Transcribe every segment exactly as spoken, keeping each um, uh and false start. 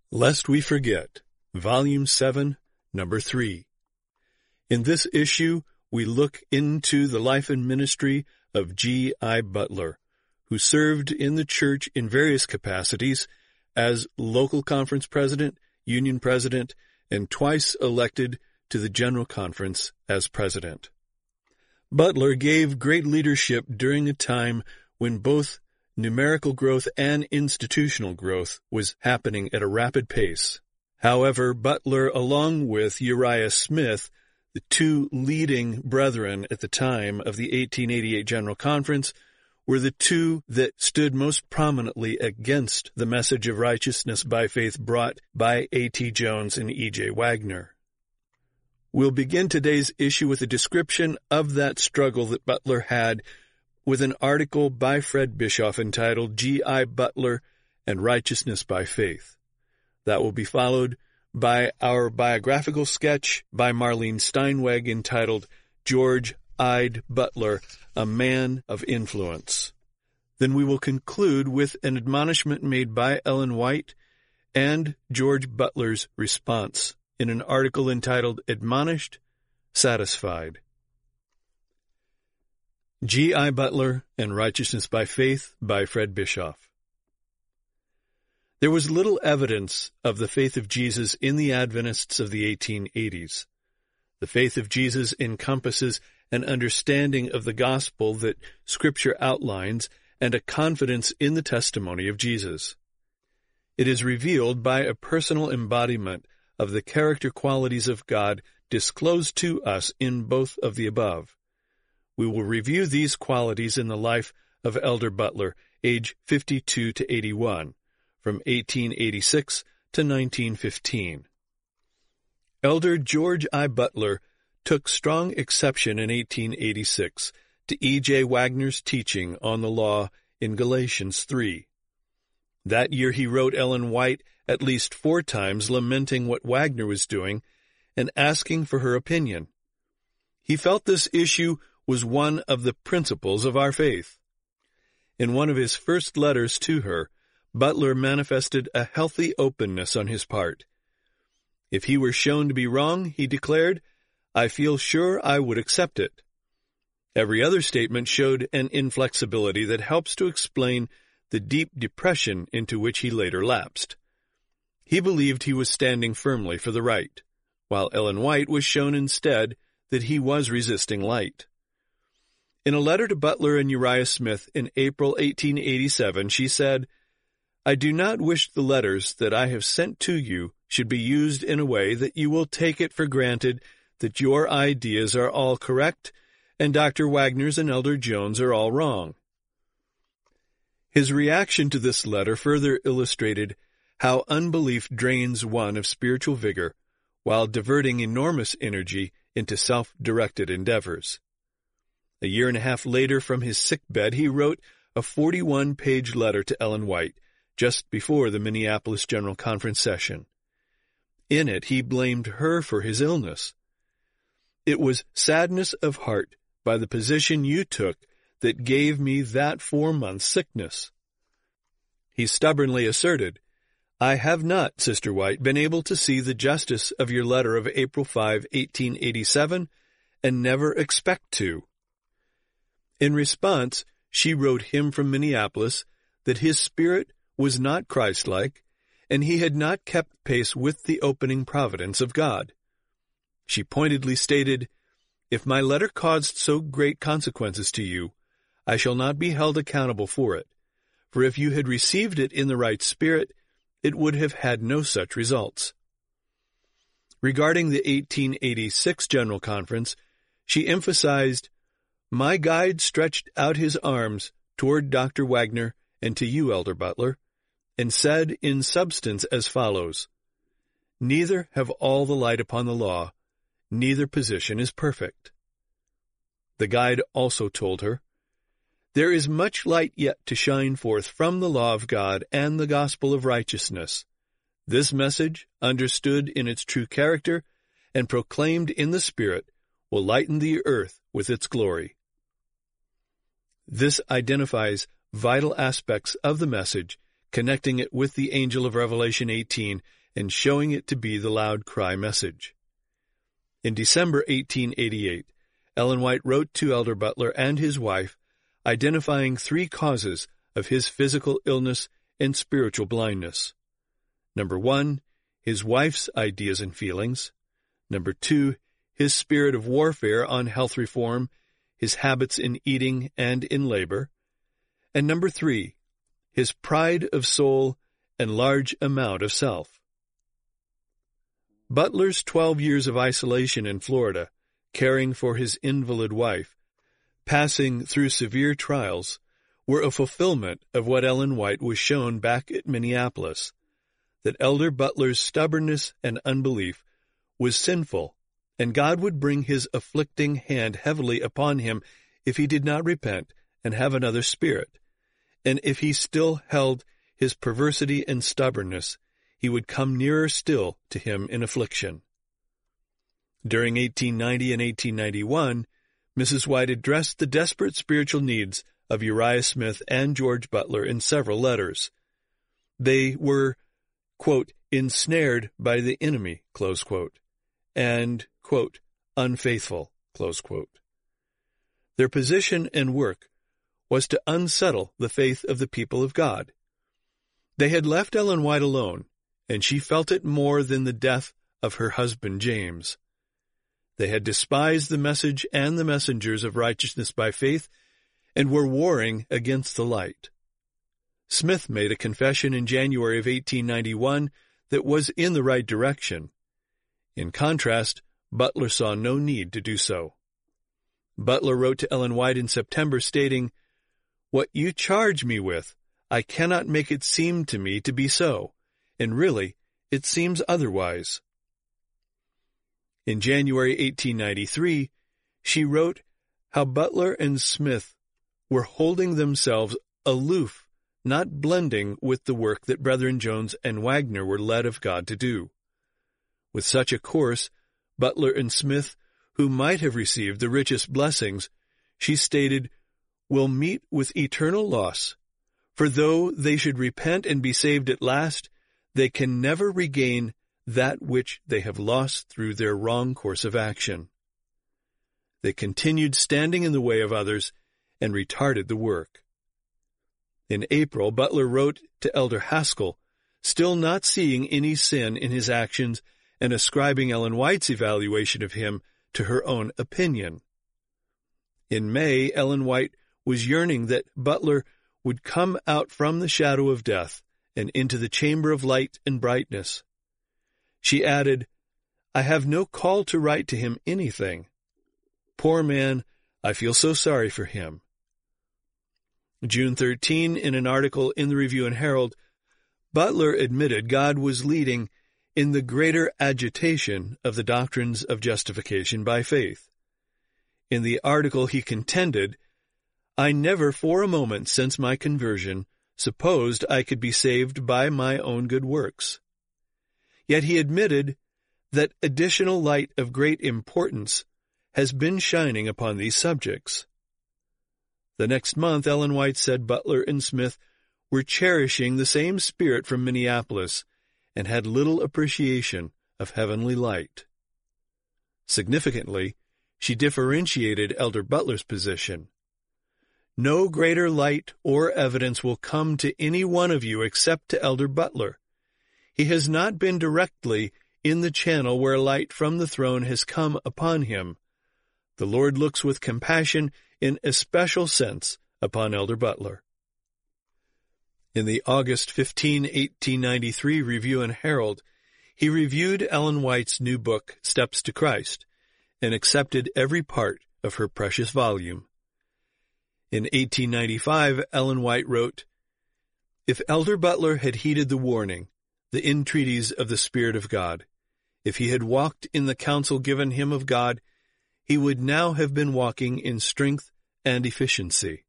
Lest We Forget, Volume seven, Number three. In this issue, we look into the life and ministry of G I Butler, who served in the church in various capacities as local conference president, union president, and twice elected to the General Conference as president. Butler gave great leadership during a time when both numerical growth and institutional growth was happening at a rapid pace. However, Butler, along with Uriah Smith, the two leading brethren at the time of the eighteen eighty-eight General Conference, were the two that stood most prominently against the message of righteousness by faith brought by A T Jones and E J Wagner. We'll begin today's issue with a description of that struggle that Butler had with an article by Fred Bischoff entitled G I Butler and Righteousness by Faith. That will be followed by our biographical sketch by Marlene Steinweg entitled George I Butler, a Man of Influence. Then we will conclude with an admonishment made by Ellen White and George Butler's response in an article entitled Admonished, Satisfied. G I Butler and Righteousness by Faith by Fred Bischoff. There was little evidence of the faith of Jesus in the Adventists of the eighteen eighties. The faith of Jesus encompasses an understanding of the gospel that Scripture outlines and a confidence in the testimony of Jesus. It is revealed by a personal embodiment of the character qualities of God disclosed to us in both of the above. We will review these qualities in the life of Elder Butler, age fifty-two to eighty-one, from eighteen eighty-six to nineteen fifteen. Elder George I. Butler took strong exception in eighteen eighty-six to E J Wagner's teaching on the law in Galatians three. That year he wrote Ellen White at least four times lamenting what Wagner was doing and asking for her opinion. He felt this issue was one of the principles of our faith. In one of his first letters to her, Butler manifested a healthy openness on his part. If he were shown to be wrong, he declared, I feel sure I would accept it. Every other statement showed an inflexibility that helps to explain the deep depression into which he later lapsed. He believed he was standing firmly for the right, while Ellen White was shown instead that he was resisting light. In a letter to Butler and Uriah Smith in April eighteen eighty-seven, she said, I do not wish the letters that I have sent to you should be used in a way that you will take it for granted that your ideas are all correct and Doctor Wagner's and Elder Jones are all wrong. His reaction to this letter further illustrated how unbelief drains one of spiritual vigor while diverting enormous energy into self-directed endeavors. A year and a half later, from his sickbed, he wrote a forty-one page letter to Ellen White just before the Minneapolis General Conference session. In it, he blamed her for his illness. It was sadness of heart by the position you took that gave me that four-month sickness. He stubbornly asserted, I have not, Sister White, been able to see the justice of your letter of April fifth, eighteen eighty-seven, and never expect to. In response, she wrote him from Minneapolis that his spirit was not Christ-like, and he had not kept pace with the opening providence of God. She pointedly stated, If my letter caused so great consequences to you, I shall not be held accountable for it, for if you had received it in the right spirit, it would have had no such results. Regarding the eighteen eighty-six General Conference, she emphasized, My guide stretched out his arms toward Doctor Wagner and to you, Elder Butler, and said in substance as follows, Neither have all the light upon the law, neither position is perfect. The guide also told her, There is much light yet to shine forth from the law of God and the gospel of righteousness. This message, understood in its true character and proclaimed in the Spirit, will lighten the earth with its glory. This identifies vital aspects of the message connecting it with the angel of Revelation eighteen and showing it to be the loud cry message. In December eighteen eighty-eight, Ellen White wrote to Elder Butler and his wife, identifying three causes of his physical illness and spiritual blindness. Number one, his wife's ideas and feelings. Number two, his spirit of warfare on health reform, his habits in eating and in labor. And number three, his pride of soul and large amount of self. Butler's twelve years of isolation in Florida, caring for his invalid wife, passing through severe trials, were a fulfillment of what Ellen White was shown back at Minneapolis, that Elder Butler's stubbornness and unbelief was sinful, and God would bring his afflicting hand heavily upon him if he did not repent and have another spirit, and if he still held his perversity and stubbornness, he would come nearer still to him in affliction. During eighteen ninety and eighteen ninety-one, Missus White addressed the desperate spiritual needs of Uriah Smith and George Butler in several letters. They were, quote, ensnared by the enemy, close quote, and, quote, unfaithful, close quote. Their position and work was to unsettle the faith of the people of God. They had left Ellen White alone, and she felt it more than the death of her husband James. They had despised the message and the messengers of righteousness by faith, and were warring against the light. Smith made a confession in January of eighteen ninety-one that was in the right direction. In contrast, Butler saw no need to do so. Butler wrote to Ellen White in September stating, "What you charge me with, I cannot make it seem to me to be so, and really, it seems otherwise." In January eighteen ninety-three, she wrote how Butler and Smith were holding themselves aloof, not blending with the work that Brethren Jones and Wagner were led of God to do. With such a course, Butler and Smith, who might have received the richest blessings, she stated, will meet with eternal loss, for though they should repent and be saved at last, they can never regain that which they have lost through their wrong course of action. They continued standing in the way of others and retarded the work. In April, Butler wrote to Elder Haskell, still not seeing any sin in his actions and ascribing Ellen White's evaluation of him to her own opinion. In May, Ellen White was yearning that Butler would come out from the shadow of death and into the chamber of light and brightness. She added, "I have no call to write to him anything. Poor man, I feel so sorry for him." June thirteenth, in an article in the Review and Herald, Butler admitted God was leading in the greater agitation of the doctrines of justification by faith. In the article he contended, "I never for a moment since my conversion supposed I could be saved by my own good works." Yet he admitted that additional light of great importance has been shining upon these subjects. The next month, Ellen White said Butler and Smith were cherishing the same spirit from Minneapolis and had little appreciation of heavenly light. Significantly, she differentiated Elder Butler's position. "No greater light or evidence will come to any one of you except to Elder Butler. He has not been directly in the channel where light from the throne has come upon him. The Lord looks with compassion in a special sense upon Elder Butler." In the August fifteenth, eighteen ninety-three Review and Herald, he reviewed Ellen White's new book, Steps to Christ, and accepted every part of her precious volume. In eighteen ninety-five, Ellen White wrote, "If Elder Butler had heeded the warning, the entreaties of the Spirit of God, if he had walked in the counsel given him of God, he would now have been walking in strength and efficiency."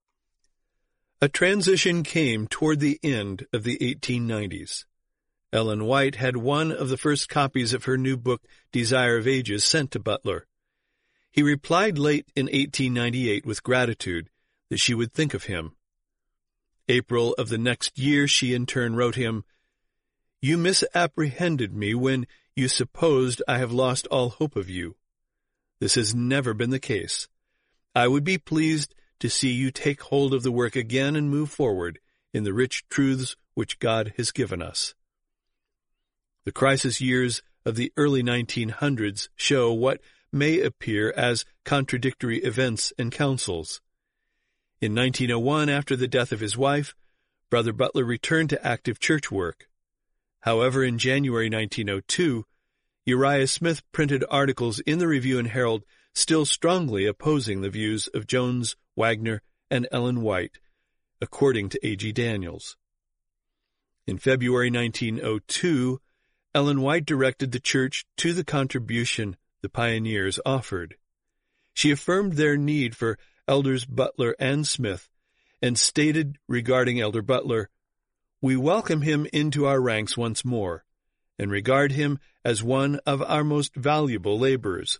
A transition came toward the end of the eighteen nineties. Ellen White had one of the first copies of her new book, Desire of Ages, sent to Butler. He replied late in eighteen ninety-eight with gratitude that she would think of him. April of the next year, she in turn wrote him, "You misapprehended me when you supposed I have lost all hope of you. This has never been the case. I would be pleased to see you take hold of the work again and move forward in the rich truths which God has given us." The crisis years of the early nineteen hundreds show what may appear as contradictory events and counsels. In nineteen oh one, after the death of his wife, Brother Butler returned to active church work. However, in January nineteen oh two, Uriah Smith printed articles in the Review and Herald still strongly opposing the views of Jones, Wagner, and Ellen White, according to A G Daniels. In February nineteen oh two, Ellen White directed the church to the contribution the pioneers offered. She affirmed their need for Elders Butler and Smith, and stated regarding Elder Butler, "We welcome him into our ranks once more, and regard him as one of our most valuable laborers."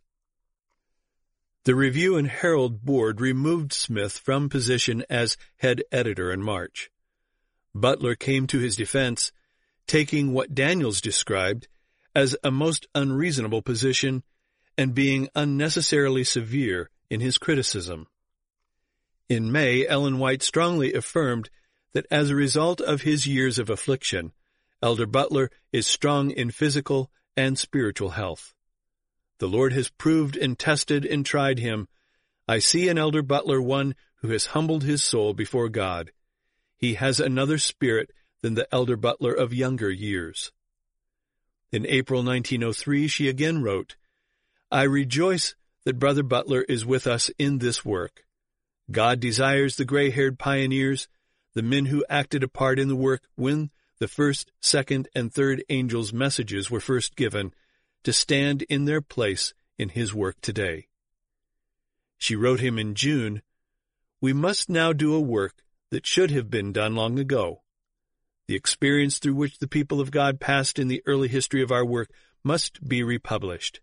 The Review and Herald Board removed Smith from position as head editor in March. Butler came to his defense, taking what Daniels described as a most unreasonable position and being unnecessarily severe in his criticism. In May, Ellen White strongly affirmed that as a result of his years of affliction, Elder Butler is strong in physical and spiritual health. "The Lord has proved and tested and tried him. I see in Elder Butler one who has humbled his soul before God. He has another spirit than the Elder Butler of younger years." In April nineteen oh three, she again wrote, "I rejoice that Brother Butler is with us in this work. God desires the gray-haired pioneers, the men who acted a part in the work when the first, second, and third angels' messages were first given, to stand in their place in his work today." She wrote him in June, "We must now do a work that should have been done long ago. The experience through which the people of God passed in the early history of our work must be republished."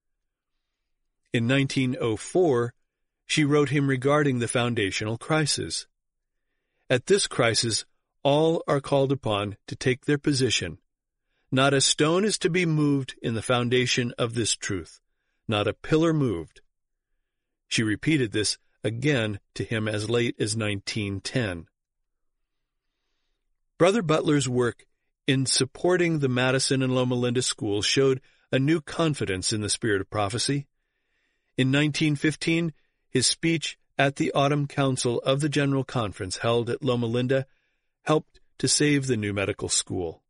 In nineteen oh four, she wrote him regarding the foundational crisis. "At this crisis, all are called upon to take their position. Not a stone is to be moved in the foundation of this truth, not a pillar moved." She repeated this again to him as late as nineteen ten. Brother Butler's work in supporting the Madison and Loma Linda schools showed a new confidence in the spirit of prophecy. In nineteen fifteen, his speech at the Autumn Council of the General Conference held at Loma Linda helped to save the new medical school.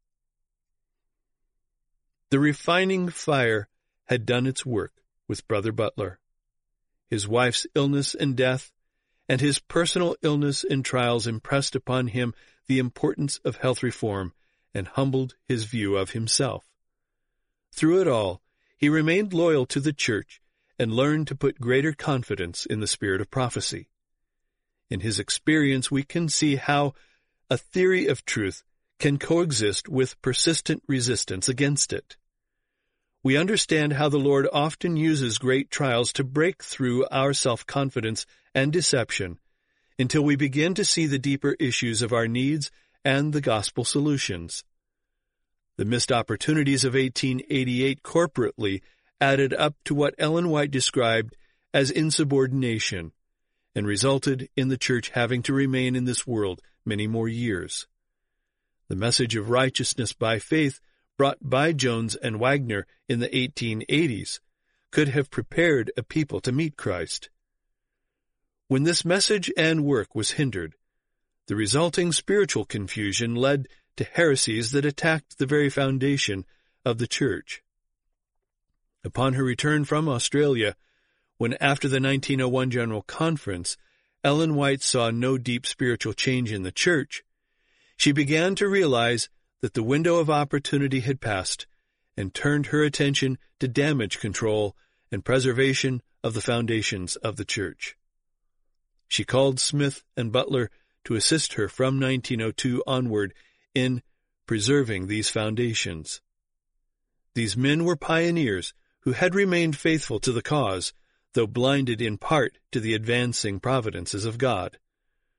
The refining fire had done its work with Brother Butler. His wife's illness and death, and his personal illness and trials impressed upon him the importance of health reform and humbled his view of himself. Through it all, he remained loyal to the church and learned to put greater confidence in the spirit of prophecy. In his experience, we can see how a theory of truth can coexist with persistent resistance against it. We understand how the Lord often uses great trials to break through our self-confidence and deception until we begin to see the deeper issues of our needs and the gospel solutions. The missed opportunities of eighteen eighty-eight corporately added up to what Ellen White described as insubordination and resulted in the church having to remain in this world many more years. The message of righteousness by faith brought by Jones and Wagner in the eighteen eighties could have prepared a people to meet Christ. When this message and work was hindered, the resulting spiritual confusion led to heresies that attacked the very foundation of the church. Upon her return from Australia, when after the nineteen oh one General Conference, Ellen White saw no deep spiritual change in the church, she began to realize that the window of opportunity had passed and turned her attention to damage control and preservation of the foundations of the church. She called Smith and Butler to assist her from nineteen oh two onward in preserving these foundations. These men were pioneers who had remained faithful to the cause, though blinded in part to the advancing providences of God.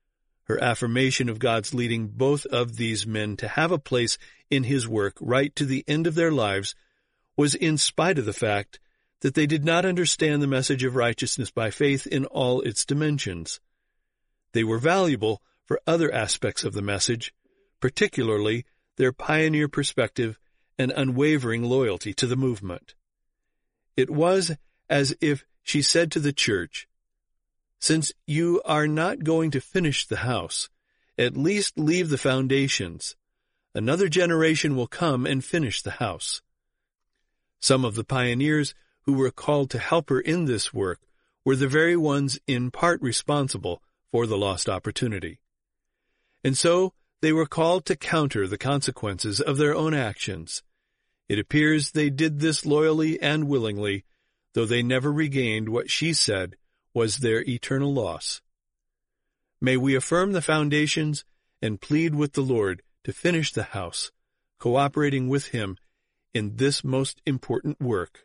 Her affirmation of God's leading both of these men to have a place in His work right to the end of their lives was in spite of the fact that they did not understand the message of righteousness by faith in all its dimensions. They were valuable for other aspects of the message, particularly their pioneer perspective and unwavering loyalty to the movement. It was as if she said to the church, "Since you are not going to finish the house, at least leave the foundations. Another generation will come and finish the house." Some of the pioneers who were called to help her in this work were the very ones in part responsible for the lost opportunity. And so they were called to counter the consequences of their own actions. It appears they did this loyally and willingly, though they never regained what she said was their eternal loss. May we affirm the foundations and plead with the Lord to finish the house, cooperating with Him in this most important work.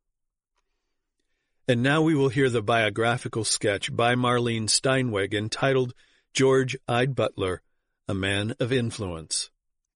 And now we will hear the biographical sketch by Marlene Steinweg entitled George Ide Butler, a Man of Influence.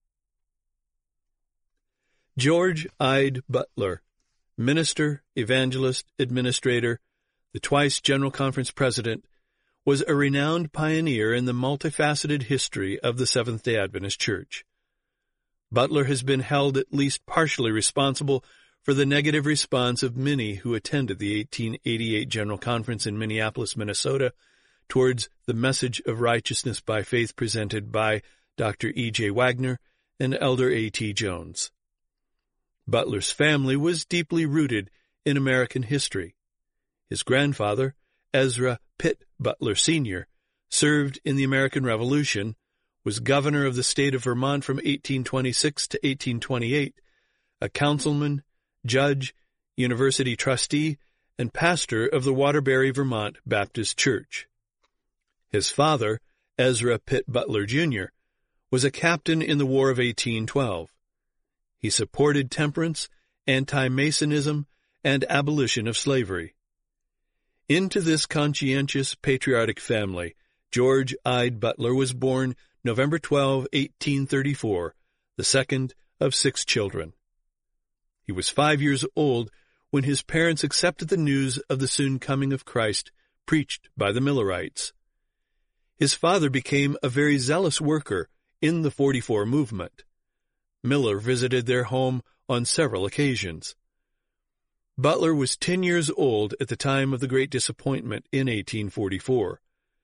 George Ide Butler, minister, evangelist, administrator, the twice General Conference president, was a renowned pioneer in the multifaceted history of the Seventh-day Adventist Church. Butler has been held at least partially responsible for the negative response of many who attended the eighteen eighty-eight General Conference in Minneapolis, Minnesota, towards the message of righteousness by faith presented by Doctor E J Wagner and Elder A T Jones. Butler's family was deeply rooted in American history. His grandfather, Ezra Pitt Butler Senior, served in the American Revolution, was governor of the state of Vermont from eighteen twenty-six to eighteen twenty-eight, a councilman, judge, university trustee, and pastor of the Waterbury, Vermont Baptist Church. His father, Ezra Pitt Butler Junior, was a captain in the War of eighteen twelve. He supported temperance, anti-Masonism, and abolition of slavery. Into this conscientious patriotic family, George Ide Butler was born November twelfth, eighteen thirty-four, the second of six children. He was five years old when his parents accepted the news of the soon coming of Christ preached by the Millerites. His father became a very zealous worker in the forty-four movement. Miller visited their home on several occasions. Butler was ten years old at the time of the Great Disappointment in eighteen forty-four.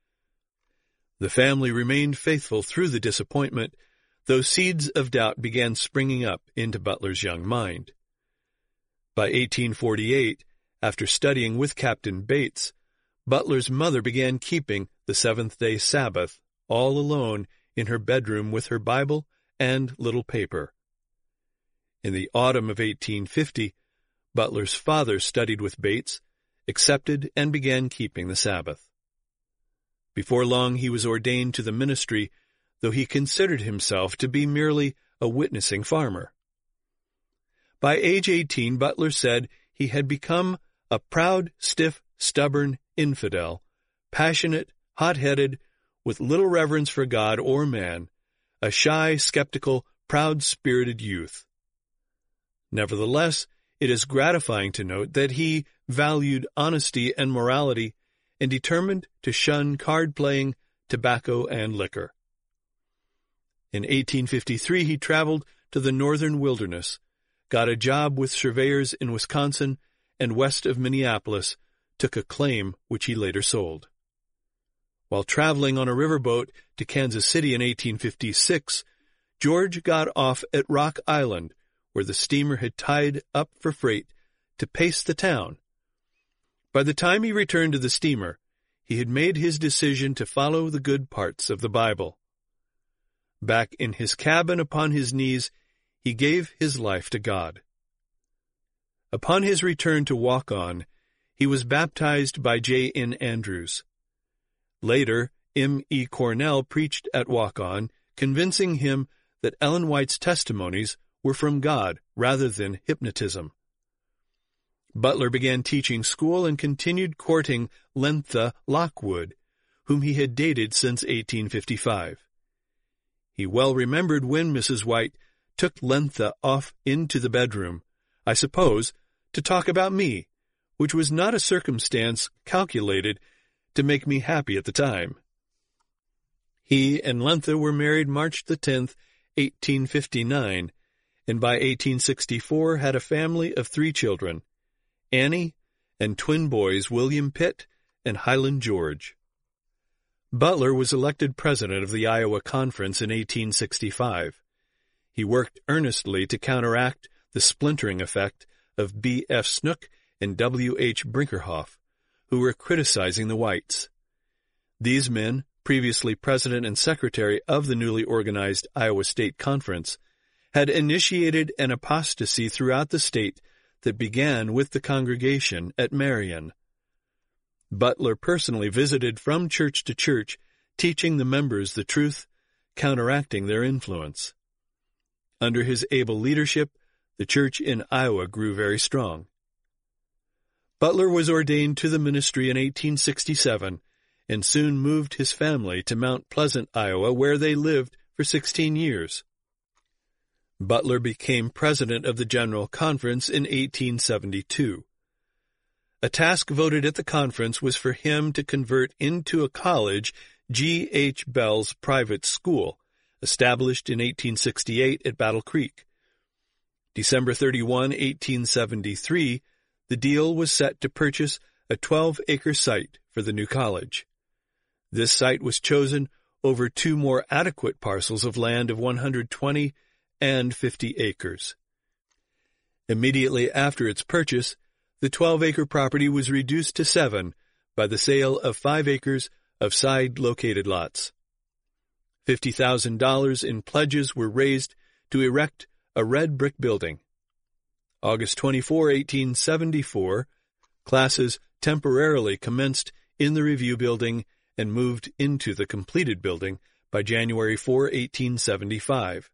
The family remained faithful through the disappointment, though seeds of doubt began springing up into Butler's young mind. By eighteen forty-eight, after studying with Captain Bates, Butler's mother began keeping the seventh-day Sabbath all alone in her bedroom with her Bible and little paper. In the autumn of eighteen fifty, Butler's father studied with Bates, accepted, and began keeping the Sabbath. Before long he was ordained to the ministry, though he considered himself to be merely a witnessing farmer. By age eighteen, Butler said he had become a proud, stiff, stubborn infidel, passionate, hot-headed, with little reverence for God or man, a shy, skeptical, proud-spirited youth. Nevertheless, it is gratifying to note that he valued honesty and morality and determined to shun card-playing, tobacco, and liquor. In eighteen fifty-three, he traveled to the northern wilderness, got a job with surveyors in Wisconsin, and west of Minneapolis, took a claim which he later sold. While traveling on a riverboat to Kansas City in eighteen fifty-six, George got off at Rock Island, where the steamer had tied up for freight, to pace the town. By the time he returned to the steamer, he had made his decision to follow the good parts of the Bible. Back in his cabin upon his knees, he gave his life to God. Upon his return to Walk-On, he was baptized by J N Andrews. Later, M E Cornell preached at Walk-On, convincing him that Ellen White's testimonies were from God rather than hypnotism. Butler began teaching school and continued courting Lentha Lockwood, whom he had dated since eighteen fifty-five. He well remembered when Missus White took Lentha off into the bedroom, I suppose, to talk about me, which was not a circumstance calculated to make me happy at the time. He and Lentha were married March the tenth, eighteen fifty-nine, and by eighteen sixty-four had a family of three children, Annie and twin boys William Pitt and Highland George. Butler was elected president of the Iowa Conference in eighteen sixty-five. He worked earnestly to counteract the splintering effect of B F Snook and W H Brinkerhoff, who were criticizing the whites. These men, previously president and secretary of the newly organized Iowa State Conference, had initiated an apostasy throughout the state that began with the congregation at Marion. Butler personally visited from church to church, teaching the members the truth, counteracting their influence. Under his able leadership, the church in Iowa grew very strong. Butler was ordained to the ministry in eighteen sixty-seven and soon moved his family to Mount Pleasant, Iowa, where they lived for sixteen years. Butler became president of the General Conference in eighteen seventy-two. A task voted at the conference was for him to convert into a college G H Bell's private school, established in eighteen sixty-eight at Battle Creek. December thirty-first, eighteen seventy-three, the deal was set to purchase a twelve-acre site for the new college. This site was chosen over two more adequate parcels of land of one hundred twenty and fifty acres. Immediately after its purchase, the twelve-acre property was reduced to seven by the sale of five acres of side-located lots. Fifty thousand dollars in pledges were raised to erect a red brick building. August twenty-fourth, eighteen seventy-four, classes temporarily commenced in the Review Building and moved into the completed building by January fourth, eighteen seventy-five.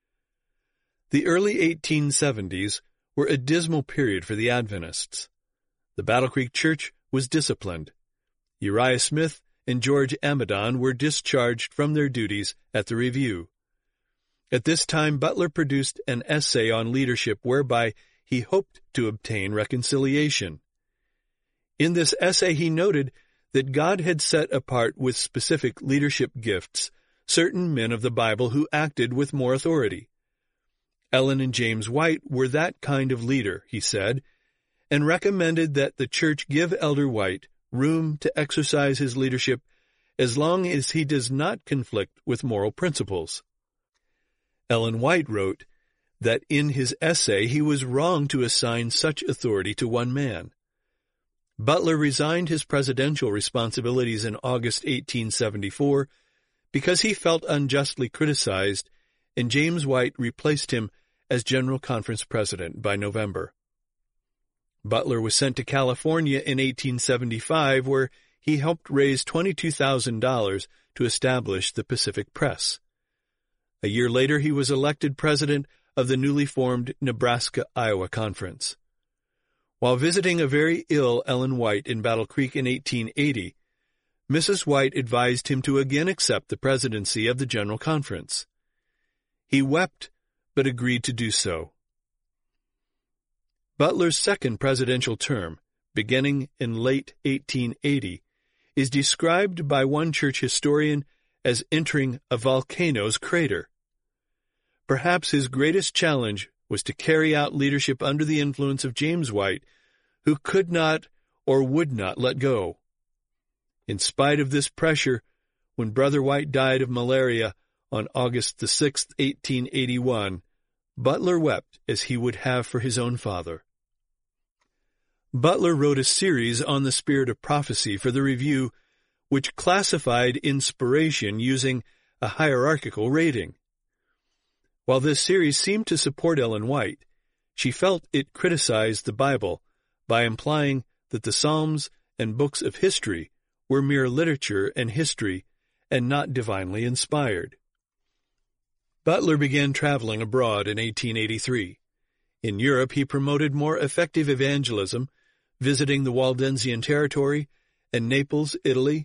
The early eighteen seventies were a dismal period for the Adventists. The Battle Creek Church was disciplined. Uriah Smith and George Amidon were discharged from their duties at the Review. At this time, Butler produced an essay on leadership whereby he hoped to obtain reconciliation. In this essay, he noted that God had set apart with specific leadership gifts certain men of the Bible who acted with more authority. Ellen and James White were that kind of leader, he said, and recommended that the church give Elder White room to exercise his leadership as long as he does not conflict with moral principles. Ellen White wrote that in his essay he was wrong to assign such authority to one man. Butler resigned his presidential responsibilities in August eighteen seventy-four because he felt unjustly criticized, and James White replaced him as General Conference president by November. Butler was sent to California in eighteen seventy-five, where he helped raise twenty-two thousand dollars to establish the Pacific Press. A year later, he was elected president of the newly formed Nebraska-Iowa Conference. While visiting a very ill Ellen White in Battle Creek in eighteen eighty, Missus White advised him to again accept the presidency of the General Conference. He wept, but agreed to do so. Butler's second presidential term, beginning in late eighteen eighty, is described by one church historian as entering a volcano's crater. Perhaps his greatest challenge was to carry out leadership under the influence of James White, who could not or would not let go. In spite of this pressure, when Brother White died of malaria on August the sixth, eighteen eighty-one, Butler wept as he would have for his own father. Butler wrote a series on the spirit of prophecy for the Review, which classified inspiration using a hierarchical rating. While this series seemed to support Ellen White, she felt it criticized the Bible by implying that the Psalms and books of history were mere literature and history and not divinely inspired. Butler began traveling abroad in eighteen eighty-three. In Europe, he promoted more effective evangelism, visiting the Waldensian Territory and Naples, Italy,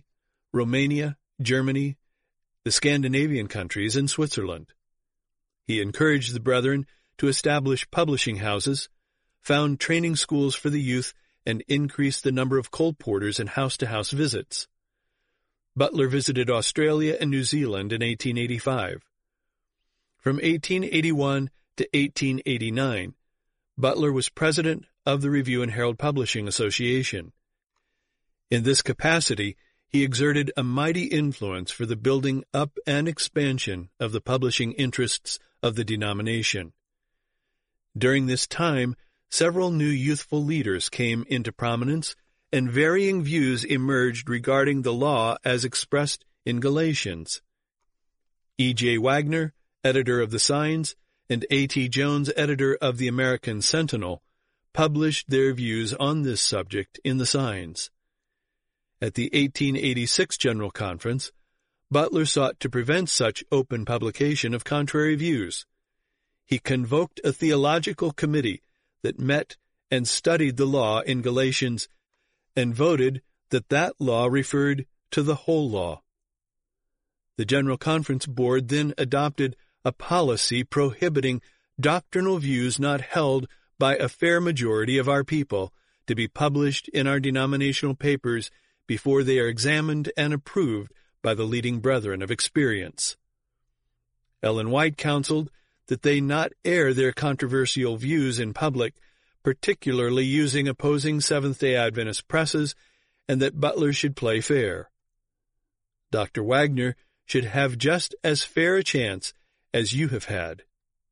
Romania, Germany, the Scandinavian countries, and Switzerland. He encouraged the brethren to establish publishing houses, found training schools for the youth, and increased the number of colporteurs and house-to-house visits. Butler visited Australia and New Zealand in eighteen eighty-five. From eighteen eighty-one to eighteen eighty-nine, Butler was president of the Review and Herald Publishing Association. In this capacity, he exerted a mighty influence for the building up and expansion of the publishing interests of the denomination. During this time, several new youthful leaders came into prominence, and varying views emerged regarding the law as expressed in Galatians. E J Wagner, editor of the Signs, and A T Jones, editor of the American Sentinel, published their views on this subject in the Signs. At the eighteen eighty-six General Conference, Butler sought to prevent such open publication of contrary views. He convoked a theological committee that met and studied the law in Galatians and voted that that law referred to the whole law. The General Conference Board then adopted a policy prohibiting doctrinal views not held by a fair majority of our people to be published in our denominational papers before they are examined and approved by the leading brethren of experience. Ellen White counseled that they not air their controversial views in public, particularly using opposing Seventh-day Adventist presses, and that Butler should play fair. Doctor Wagner should have just as fair a chance as you have had.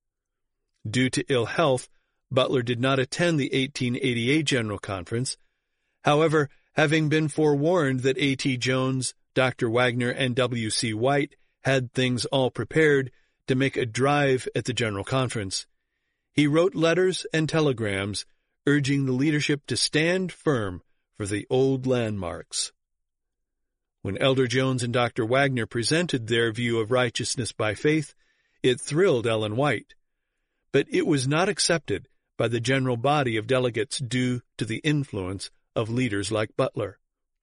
Due to ill health, Butler did not attend the eighteen eighty-eight General Conference. However, having been forewarned that A T Jones, Doctor Wagner, and W C White had things all prepared to make a drive at the General Conference, he wrote letters and telegrams urging the leadership to stand firm for the old landmarks. When Elder Jones and Doctor Wagner presented their view of righteousness by faith, it thrilled Ellen White, but it was not accepted by the general body of delegates due to the influence of leaders like Butler.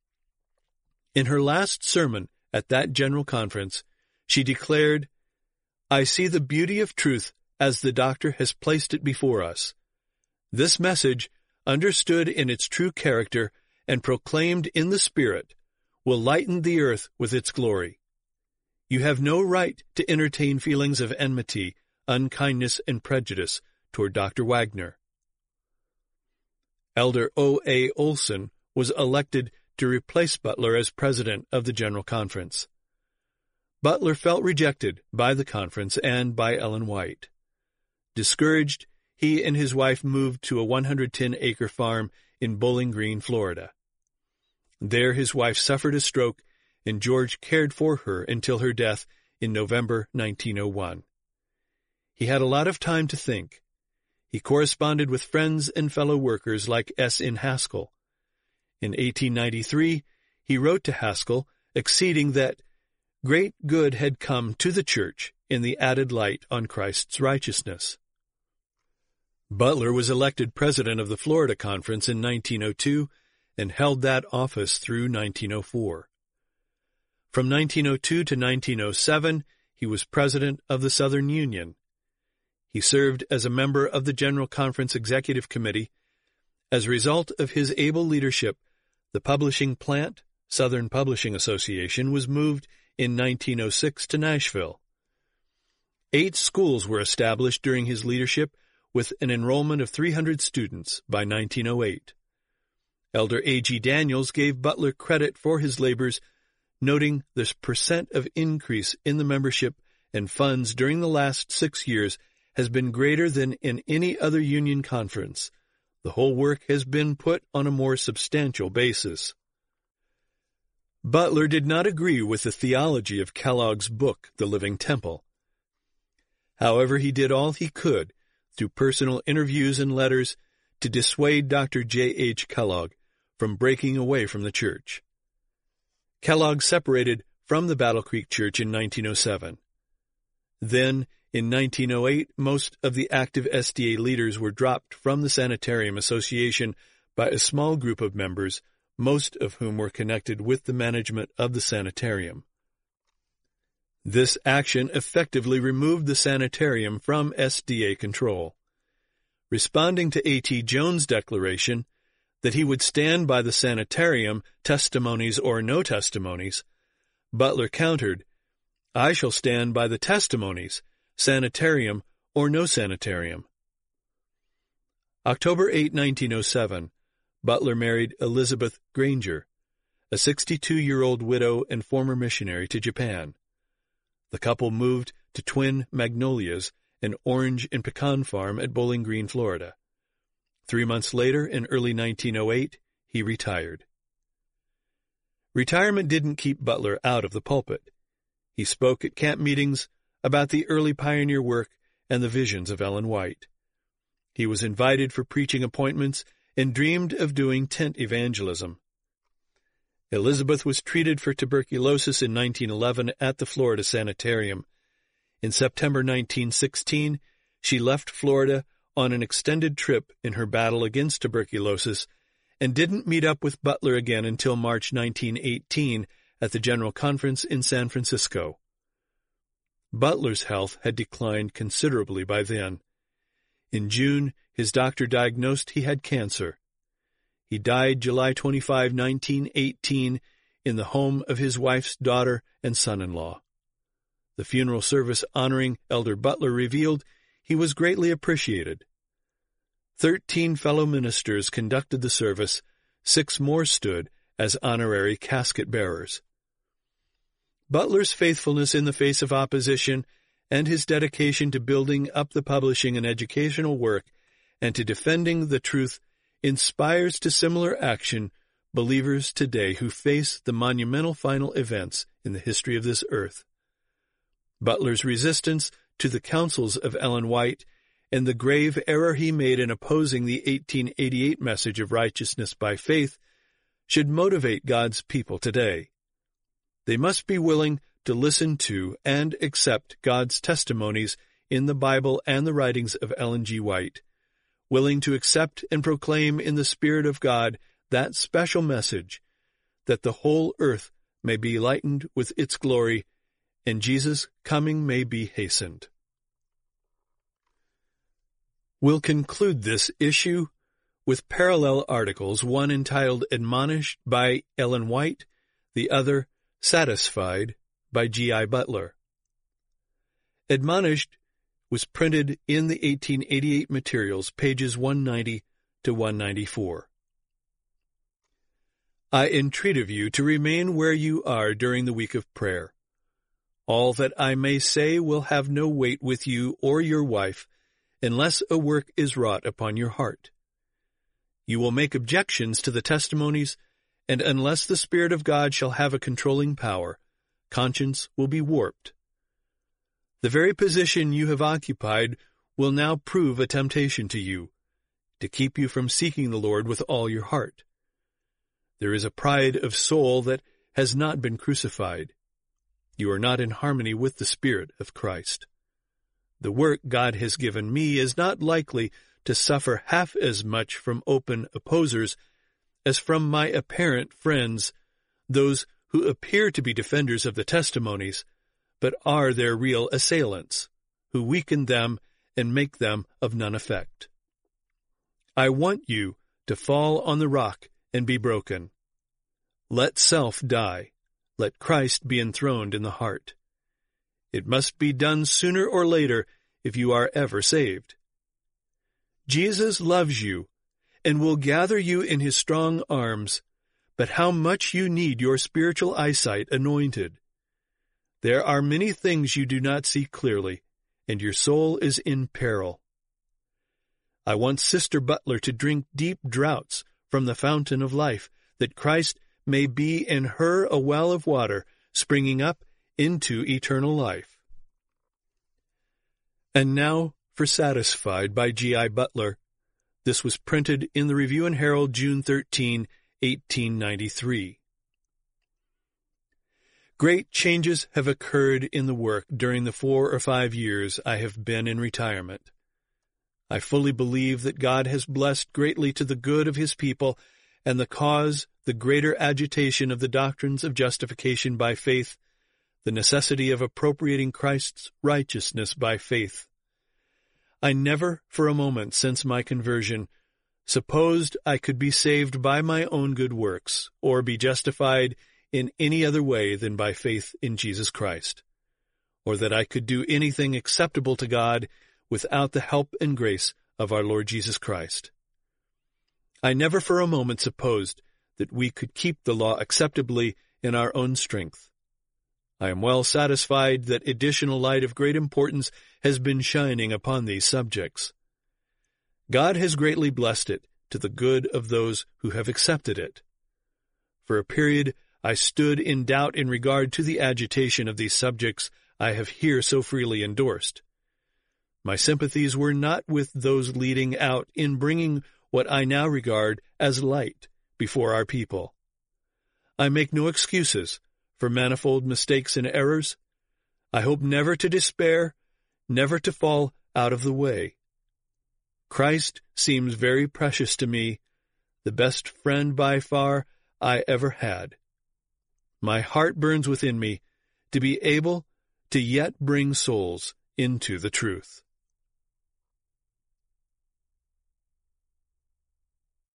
In her last sermon at that General Conference, she declared, "I see the beauty of truth as the Doctor has placed it before us. This message, understood in its true character and proclaimed in the Spirit, will lighten the earth with its glory. You have no right to entertain feelings of enmity, unkindness, and prejudice toward Doctor Wagner." Elder O A Olson was elected to replace Butler as president of the General Conference. Butler felt rejected by the conference and by Ellen White. Discouraged, he and his wife moved to a one hundred ten acre farm in Bowling Green, Florida. There his wife suffered a stroke, and George cared for her until her death in November nineteen oh one. He had a lot of time to think. He corresponded with friends and fellow workers like S. N. Haskell. In eighteen ninety-three, he wrote to Haskell, exceeding that great good had come to the church in the added light on Christ's righteousness. Butler was elected president of the Florida Conference in nineteen oh two and held that office through nineteen oh four. From nineteen oh two to nineteen oh seven, he was president of the Southern Union. He served as a member of the General Conference Executive Committee. As a result of his able leadership, the publishing plant, Southern Publishing Association, was moved in nineteen oh six to Nashville. Eight schools were established during his leadership, with an enrollment of three hundred students by nineteen oh eight. Elder A G Daniels gave Butler credit for his labors, noting the percent of increase in the membership and funds during the last six years has been greater than in any other union conference. The whole work has been put on a more substantial basis. Butler did not agree with the theology of Kellogg's book, The Living Temple. However, he did all he could, through personal interviews and letters, to dissuade Doctor J H Kellogg from breaking away from the church. Kellogg separated from the Battle Creek Church in nineteen oh seven. Then, in nineteen oh eight, most of the active S D A leaders were dropped from the Sanitarium Association by a small group of members, most of whom were connected with the management of the sanitarium. This action effectively removed the sanitarium from S D A control. Responding to A T Jones' declaration that he would stand by the sanitarium, testimonies or no testimonies, Butler countered, "I shall stand by the testimonies, sanitarium or no sanitarium." October eighth, nineteen oh seven, Butler married Elizabeth Granger, a sixty-two-year-old widow and former missionary to Japan. The couple moved to Twin Magnolias, an orange and pecan farm at Bowling Green, Florida. Three months later, in early nineteen oh eight, he retired. Retirement didn't keep Butler out of the pulpit. He spoke at camp meetings about the early pioneer work and the visions of Ellen White. He was invited for preaching appointments and dreamed of doing tent evangelism. Elizabeth was treated for tuberculosis in nineteen eleven at the Florida Sanitarium. In September nineteen sixteen, she left Florida on an extended trip in her battle against tuberculosis and didn't meet up with Butler again until March nineteen eighteen at the General Conference in San Francisco. Butler's health had declined considerably by then. In June, his doctor diagnosed he had cancer. He died July twenty-fifth, nineteen eighteen, in the home of his wife's daughter and son-in-law. The funeral service honoring Elder Butler revealed he was greatly appreciated. Thirteen fellow ministers conducted the service, six more stood as honorary casket bearers. Butler's faithfulness in the face of opposition and his dedication to building up the publishing and educational work and to defending the truth inspires to similar action believers today who face the monumental final events in the history of this earth. Butler's resistance to the counsels of Ellen White and the grave error he made in opposing the eighteen eighty-eight message of righteousness by faith should motivate God's people today. They must be willing to listen to and accept God's testimonies in the Bible and the writings of Ellen G. White, willing to accept and proclaim in the Spirit of God that special message, that the whole earth may be lightened with its glory, and Jesus' coming may be hastened. We'll conclude this issue with parallel articles, one entitled Admonished by Ellen White, the other Satisfied by G I Butler. Admonished was printed in the eighteen eighty-eight materials, pages one ninety to one ninety-four. I entreat of you to remain where you are during the week of prayer. All that I may say will have no weight with you or your wife unless a work is wrought upon your heart. You will make objections to the testimonies, and unless the Spirit of God shall have a controlling power, conscience will be warped. The very position you have occupied will now prove a temptation to you, to keep you from seeking the Lord with all your heart. There is a pride of soul that has not been crucified. You are not in harmony with the Spirit of Christ. The work God has given me is not likely to suffer half as much from open opposers as from my apparent friends, those who appear to be defenders of the testimonies, but are their real assailants, who weaken them and make them of none effect. I want you to fall on the rock and be broken. Let self die. Let Christ be enthroned in the heart. It must be done sooner or later if you are ever saved. Jesus loves you and will gather you in his strong arms, but how much you need your spiritual eyesight anointed. There are many things you do not see clearly, and your soul is in peril. I want Sister Butler to drink deep draughts from the fountain of life, that Christ may be in her a well of water springing up into eternal life. And now for Satisfied by G I Butler. This was printed in the Review and Herald, June thirteenth, eighteen ninety-three. Great changes have occurred in the work during the four or five years I have been in retirement. I fully believe that God has blessed greatly to the good of his people, and the cause the greater agitation of the doctrines of justification by faith, the necessity of appropriating Christ's righteousness by faith. I never for a moment since my conversion supposed I could be saved by my own good works, or be justified in any other way than by faith in Jesus Christ, or that I could do anything acceptable to God without the help and grace of our Lord Jesus Christ. I never for a moment supposed that we could keep the law acceptably in our own strength. I am well satisfied that additional light of great importance has been shining upon these subjects. God has greatly blessed it to the good of those who have accepted it. For a period, I stood in doubt in regard to the agitation of these subjects I have here so freely endorsed. My sympathies were not with those leading out in bringing what I now regard as light before our people. I make no excuses for manifold mistakes and errors. I hope never to despair, never to fall out of the way. Christ seems very precious to me, the best friend by far I ever had. My heart burns within me to be able to yet bring souls into the truth.